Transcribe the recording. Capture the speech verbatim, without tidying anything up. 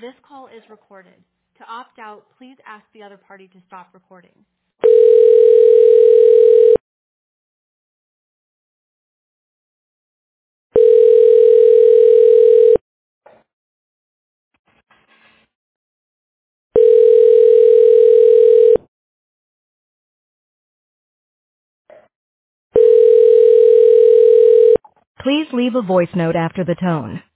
This call is recorded. To opt out, please ask the other party to stop recording. Please leave a voice note after the tone.